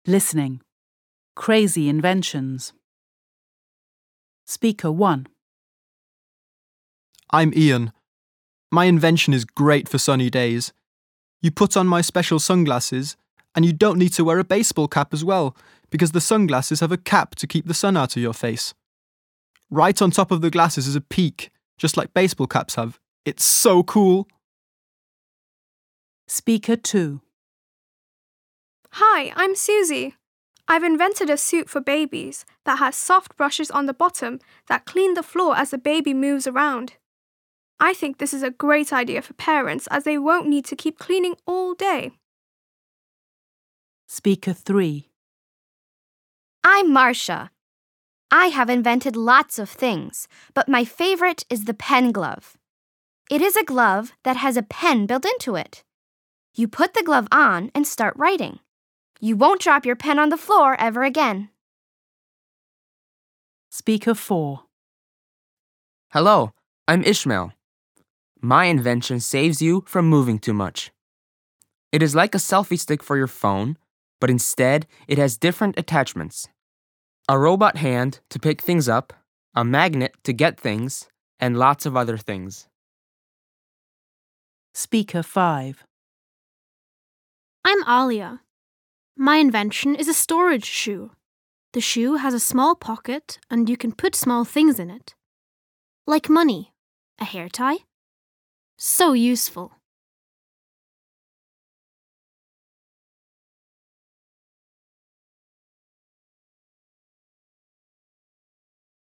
Listening. Crazy inventions. Speaker 1. I'm Ian. My invention is great for sunny days. You put on my special sunglasses, and you don't need to wear a baseball cap as well, because the sunglasses have a cap to keep the sun out of your face. Right on top of the glasses is a peak, just like baseball caps have. It's so cool! Speaker 2. Hi, I'm Susie. I've invented a suit for babies that has soft brushes on the bottom that clean the floor as the baby moves around. I think this is a great idea for parents as they won't need to keep cleaning all day. Speaker 3. I'm Marcia. I have invented lots of things, but my favorite is the pen glove. It is a glove that has a pen built into it. You put the glove on and start writing. You won't drop your pen on the floor ever again. Speaker 4. Hello, I'm Ishmael. My invention saves you from moving too much. It is like a selfie stick for your phone, but instead it has different attachments. A robot hand to pick things up, a magnet to get things, and lots of other things. Speaker 5. I'm Alia. My invention is a storage shoe. The shoe has a small pocket and you can put small things in it. Like money, a hair tie. So useful.